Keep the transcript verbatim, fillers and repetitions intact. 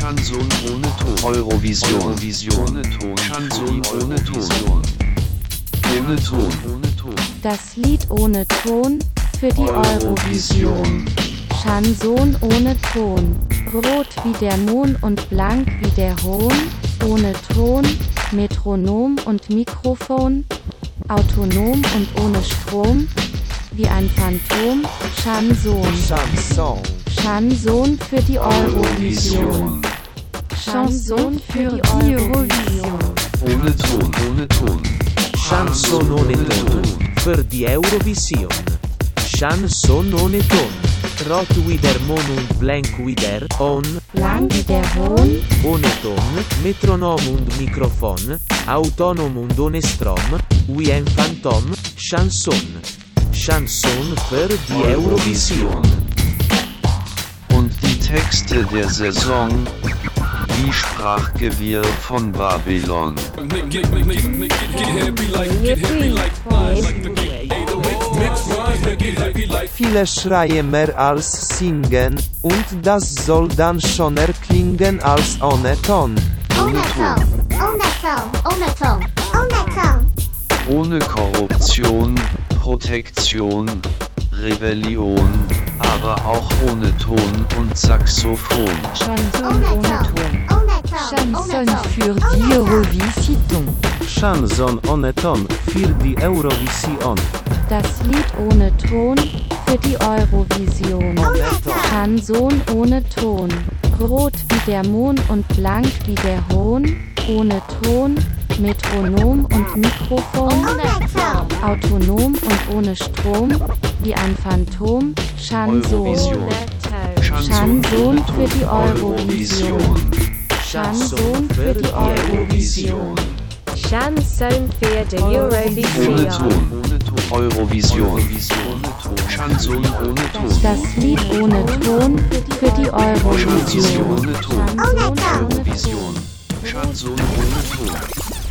Chanson ohne Ton. Eurovision. Eurovision ohne Ton. Chanson ohne Ton. Ohne Ton. Ohne Ton. Das Lied ohne Ton für die Eurovision. Chanson ohne Ton. Rot wie der Mond und blank wie der Hohn. Ohne Ton, Metronom und Mikrofon. Autonom und ohne Strom. Wie ein Phantom. Chanson. Chanson. Chanson für die Eurovision. Chanson für die Eurovision. Ohne Ton, ohne Ton. Chanson ohne Ton für die Eurovision. Chanson ohne Ton. Rot wie der Mond und blank wie der Hohn. Blank wie der Hohn. Ohne Ton, Metronom und Mikrofon. Autonom und ohne Strom. Wie ein Phantom. Chanson. Chanson für die Eurovision. Und die Texte der Saison, wie Sprachgewirr von Babylon. Viele schreien mehr als singen, und das soll dann schon erklingen als ohne Ton. Ohne Ton, ohne Ton, ohne Ton, ohne Ton. Ohne Korruption, Protektion, Rebellion, aber auch ohne Ton und Saxophon. Chanson ohne Ton. Chanson für die Eurovision. Chanson ohne Ton für die Eurovision. Das Lied ohne Ton für die Eurovision. Chanson ohne Ton. Rot wie der Mond und blank wie der Hohn. Ohne Ton, Metronom und Mikrofon. Autonom und ohne Strom. Wie ein Phantom. Chanson. Eurovision. Chanson für die Eurovision. Chanson für die Eurovision. Chanson für die Ohne Eurovision. Ton, ohne Ton. Eurovision. Chanson ohne Ton. Das Lied ohne Ton für die Chanson Eurovision. ohne Ton. Chanson ohne Ton. Eurovision. Chanson ohne Ton.